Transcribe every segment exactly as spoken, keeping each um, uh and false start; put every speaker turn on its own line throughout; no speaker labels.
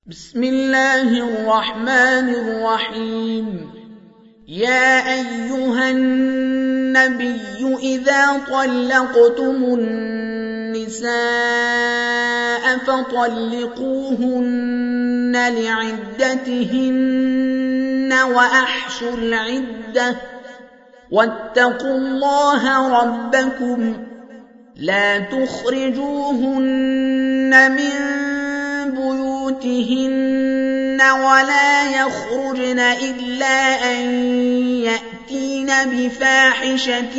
بسم الله الرحمن الرحيم. يا أيها النبي إذا طلقتم النساء فطلقوهن لعدتهن وأحصوا العدة واتقوا الله ربكم لا تخرجوهن من بيوتهن ولا يخرجن إلا أن يأتين بفاحشة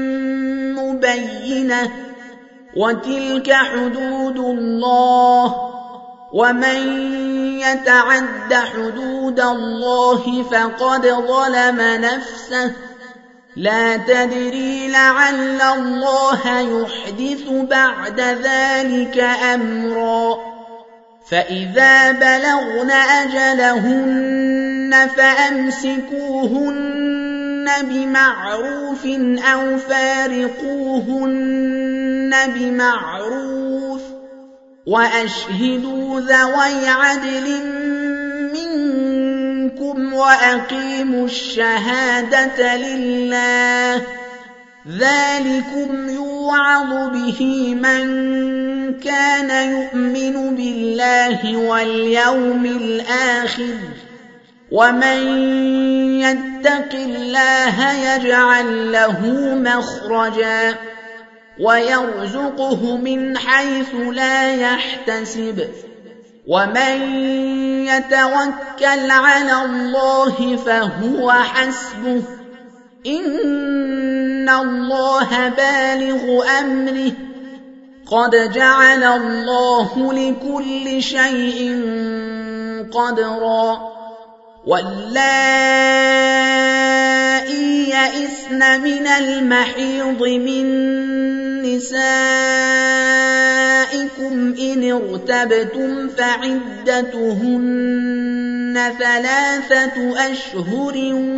مبينة وتلك حدود الله ومن يتعد حدود الله فقد ظلم نفسه لا تدري لعل الله يحدث بعد ذلك أمرا. فإذا بلغن أجلهن فأمسكوهن بمعروف أو فارقوهن بمعروف وأشهدوا ذوي عدل منكم وأقيموا الشهادة لله ذلكم يوعظ به من كان يؤمن بالله واليوم الآخر ومن يتق الله يجعل له مخرجا ويرزقه من حيث لا يحتسب ومن يتوكل على الله فهو حسبه إن الله بالغ أمره قد جعل الله لكل شيء قدرا. واللائي يئسن من المحيض من نسائكم إن ارتبتم فعدتهن ثلاثة أشهر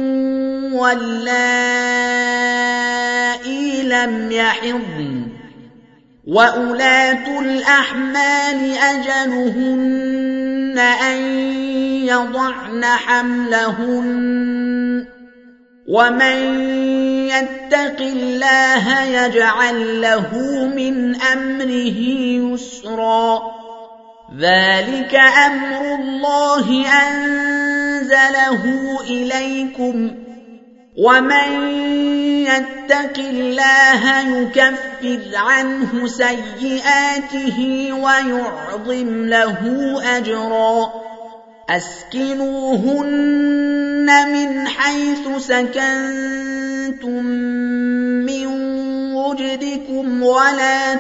واللائي لم يحضن وأولاة الأحمال أجلهن أن يضعن حملهن ومن يتق الله يجعل له من أمره يسرا. ذلك أمر الله أنزله إليكم ومن يتق الله يكفر عنه سيئاته ويعظم له أجرا. أسكنوهن من حيث سكنتم من وجدكم ولا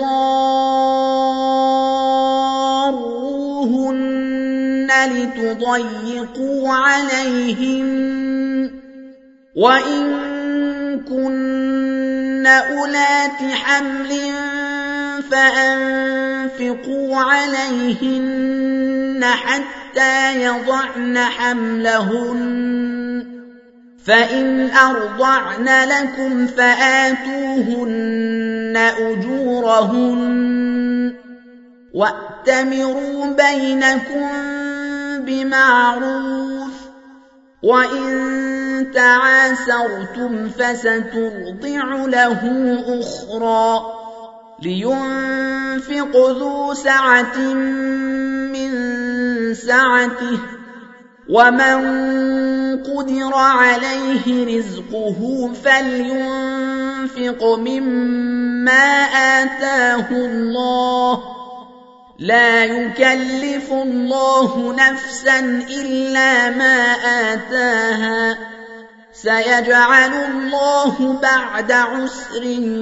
تضاروهن لتضيقوا عليهم وإن كن أولات حمل فأنفقوا عليهن حتى يضعن حملهن فإن أرضعن لكم فآتوهن أجورهن وأتمروا بينكم بمعروف وإن تعاسرتم فسترضع له أخرى. لينفق ذو سعة من سعته ومن قدر عليه رزقه فلينفق مما آتاه الله لا يكلف الله نفسا إلا ما آتاها سيجعل الله بعد عسر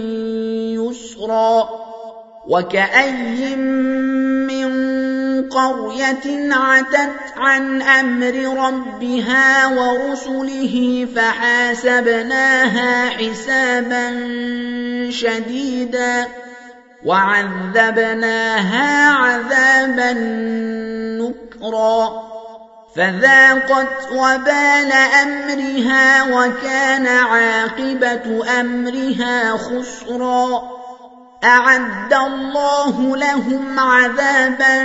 يسرا. وكأي من قرية عتت عن أمر ربها ورسله فحاسبناها حسابا شديدا وعذبناها عذابا نكرا فذاقت وبال أمرها وكان عاقبة أمرها خسرا. أعد الله لهم عذابا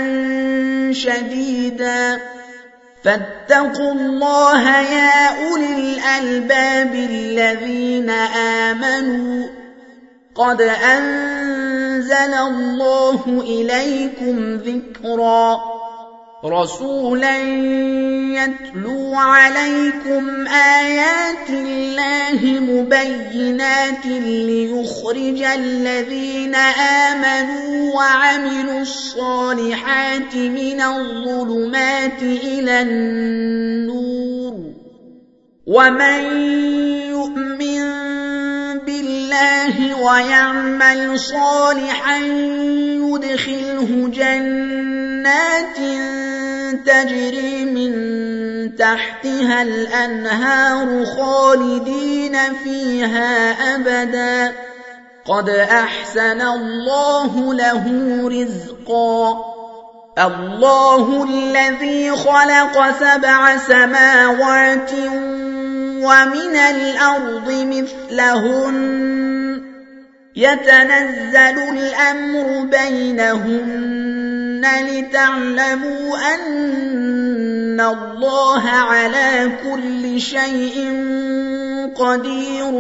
شديدا فاتقوا الله يا أولي الألباب الذين آمنوا قد أنزل الله إليكم ذكرا رسولا يتلو عليكم آيات الله مبينات ليخرج الذين آمنوا وعملوا الصالحات من الظلمات إلى النور ومن يؤمن بالله ويعمل صالحا يدخله جنات تجري من تحتها الأنهار خالدين فيها أبدا قد أحسن الله له رزقا الله الذي خلق سبع سماوات ومن الأرض مثلهن يتنزل الأمر بينهن لتعلموا أن الله على كل شيء قدير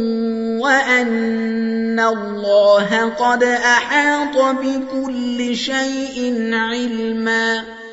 وأن الله قد أحاط بكل شيء علما